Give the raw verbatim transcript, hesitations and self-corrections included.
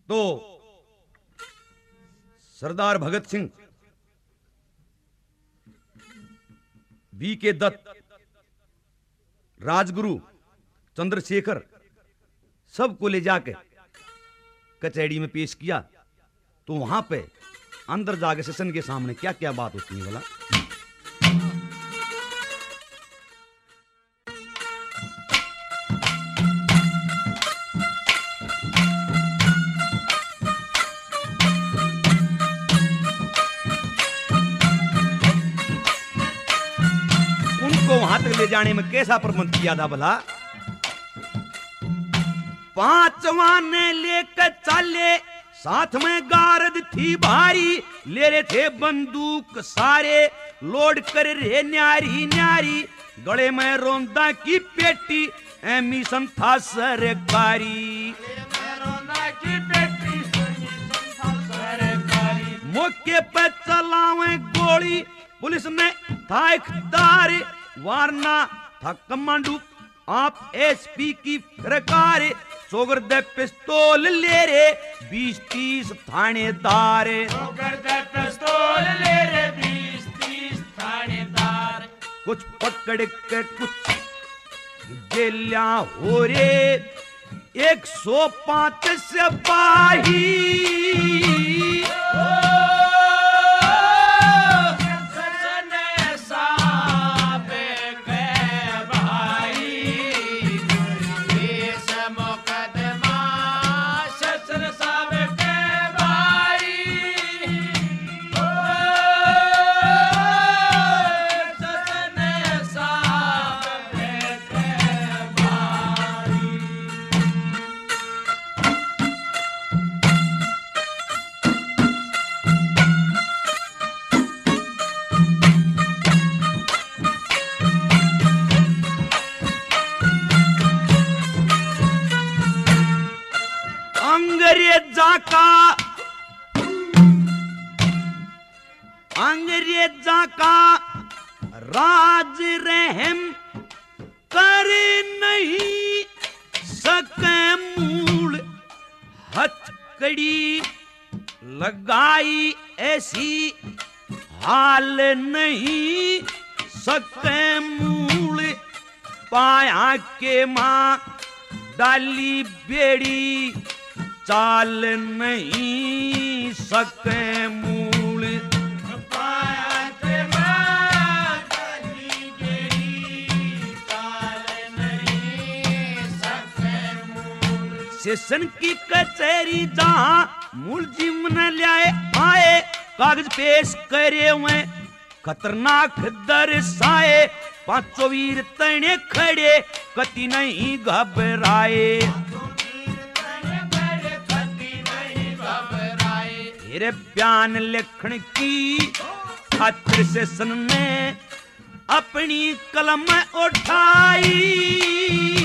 तो सरदार भगत सिंह, वी के दत्त, राजगुरु, चंद्रशेखर सबको ले जाके कचहरी में पेश किया। तो वहां पे अंदर जाके सेशन के सामने क्या क्या बात होती है बोला। उनको वहां तक ले जाने में कैसा प्रबंध किया था भला। पांचवा ने लेकर चले, साथ में गारद थी भारी, ले रहे थे बंदूक सारे, लोड कर रहे न्यारी न्यारी, गले में रोंदा की पेटी, मिशन था सरकारी। मौके पर चलावे गोली, पुलिस ने था इख्तियार, वारना था कमांडो आप एसपी की सरकार, सोगर दे पिस्तौल ले रे बीस तीस थानेदार, सोगर दे पिस्तौल ले रे बीस तीस थानेदार, कुछ पकड़ के कुछ जेलिया हो रे एक सौ पांच सिपाही। अंग्रेजा का अंग्रेजा का राज रहम कर नहीं सके मूल, हथकड़ी लगाई ऐसी हाल नहीं सके मूल, पाया के मां डाली बेड़ी चाल नहीं सके मूल, पाया के मां डाली बेड़ी चाल नहीं सके मूल। सेशन की कचहरी जहां मुलजिम न लाए आए, कागज पेश करे हुए खतरनाक दर्शाए, पांचों वीर तने खड़े कति नहीं घबराए, तेरे बयान लिखण की खातिर सेशन ने अपनी कलम उठाई।